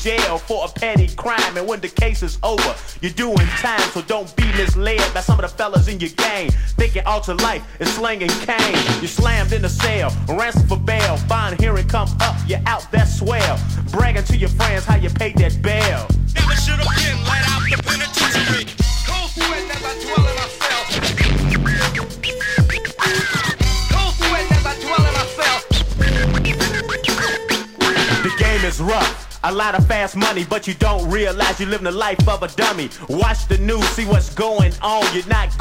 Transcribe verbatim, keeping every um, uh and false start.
jail for a petty crime, and when the case is over, you're doing time. So don't be misled by some of the fellas in your gang, thinking alter life is slinging cane. You're slammed in a cell, ransom for bail, bond hearing come up, you're out, that's swell. Bragging to your friends how you paid that bail. Never should have been let out the penitentiary. Cold sweat as I dwell in my cell. Cold sweat as I dwell in my cell. The game is rough. A lot of fast money, but you don't realize you're living the life of a dummy. Watch the news, see what's going on. You're not